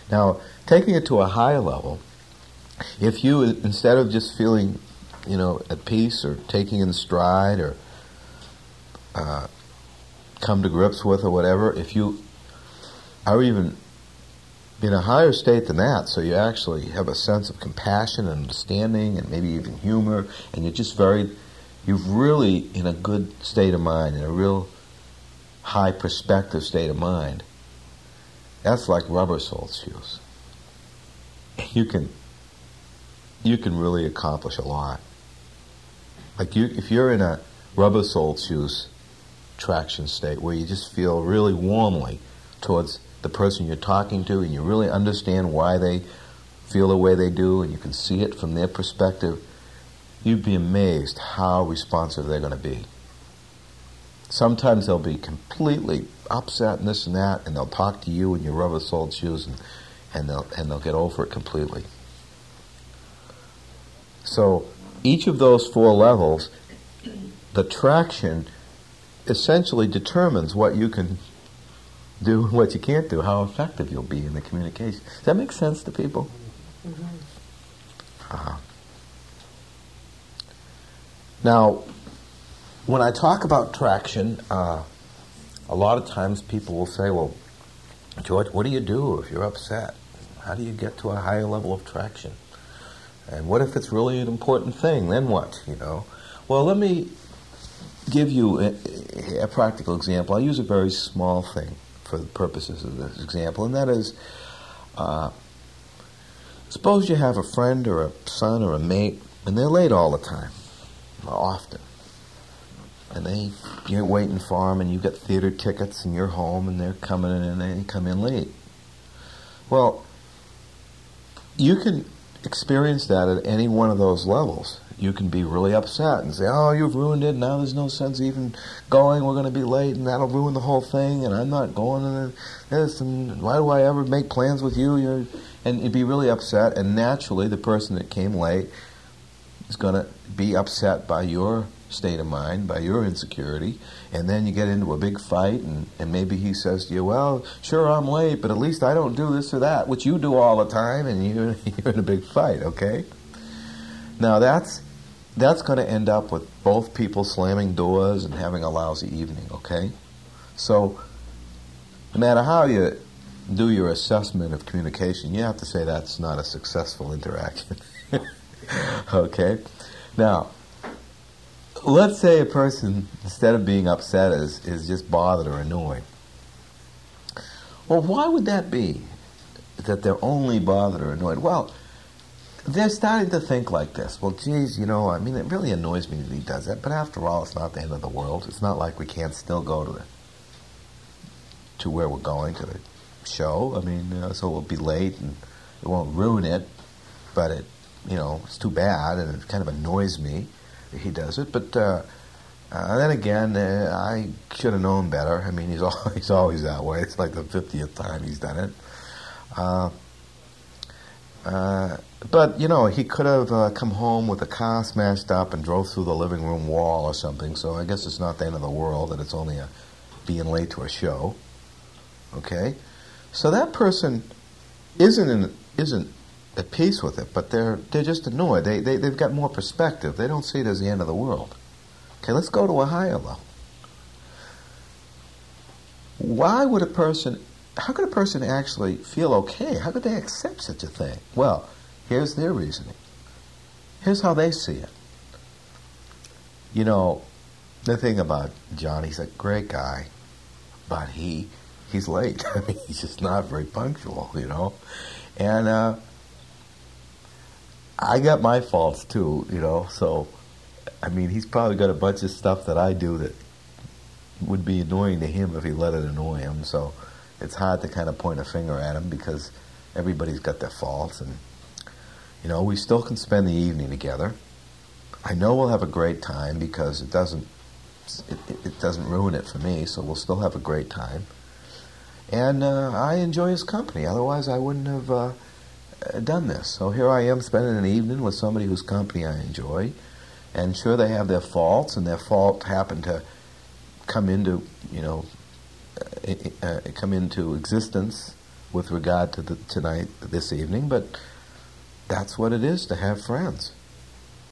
Now, taking it to a higher level, if you, instead of just feeling, at peace or taking in stride or come to grips with or whatever, if you are even in a higher state than that, so you actually have a sense of compassion and understanding and maybe even humor, and you're really in a good state of mind, in a real high perspective state of mind, that's like rubber-soled shoes. You can really accomplish a lot. Like if you're in a rubber-soled shoes traction state where you just feel really warmly towards the person you're talking to, and you really understand why they feel the way they do, and you can see it from their perspective, you'd be amazed how responsive they're going to be. Sometimes they'll be completely upset and this and that, and they'll talk to you in your rubber-soled shoes, and they'll get over it completely. So each of those 4 levels, the traction essentially determines what you can do and what you can't do, how effective you'll be in the communication. Does that make sense to people? Mm-hmm. Now, when I talk about traction, a lot of times people will say, well, George, what do you do if you're upset? How do you get to a higher level of traction? And what if it's really an important thing? Then what, Well, let me give you a practical example. I'll use a very small thing for the purposes of this example, and that is, suppose you have a friend or a son or a mate, and they're late all the time, or often. And you're waiting for them, and you've got theater tickets, and you're home, and they're coming in, and they come in late. Well, you can experience that at any one of those levels. You can be really upset and say, oh, you've ruined it, now there's no sense even going, we're going to be late, and that'll ruin the whole thing, and I'm not going, and this, and why do I ever make plans with you? And you'd be really upset, and naturally the person that came late is going to be upset by your state of mind, by your insecurity, and then you get into a big fight, and maybe he says to you, well, sure, I'm late, but at least I don't do this or that, which you do all the time, and you're in a big fight, okay? Now that's going to end up with both people slamming doors and having a lousy evening, okay? So no matter how you do your assessment of communication, you have to say that's not a successful interaction. Okay? Now, let's say a person, instead of being upset, is just bothered or annoyed. Well, why would that be, that they're only bothered or annoyed? Well, they're starting to think like this. Well, geez, it really annoys me that he does that, but after all, it's not the end of the world. It's not like we can't still go to where we're going, to the show. So we'll be late, and it won't ruin it, but it's too bad, and it kind of annoys me that he does it. But then again, I should have known better. He's always that way. It's like the 50th time he's done it. But, he could have come home with a car smashed up and drove through the living room wall or something, so I guess it's not the end of the world that it's only being late to a show. Okay? So that person isn't at peace with it, but they're just annoyed. They've got more perspective. They don't see it as the end of the world. Okay, let's go to a higher level. How could a person actually feel okay? How could they accept such a thing? Well, here's their reasoning. Here's how they see it. The thing about John, he's a great guy, but he's late. He's just not very punctual, And I got my faults too, so, he's probably got a bunch of stuff that I do that would be annoying to him if he let it annoy him, so it's hard to kind of point a finger at him because everybody's got their faults, and we still can spend the evening together. I know we'll have a great time because it doesn't ruin it for me, so we'll still have a great time. And I enjoy his company, otherwise I wouldn't have done this. So here I am spending an evening with somebody whose company I enjoy, and sure, they have their faults, and their fault happened to come into existence with regard to this evening, but that's what it is to have friends.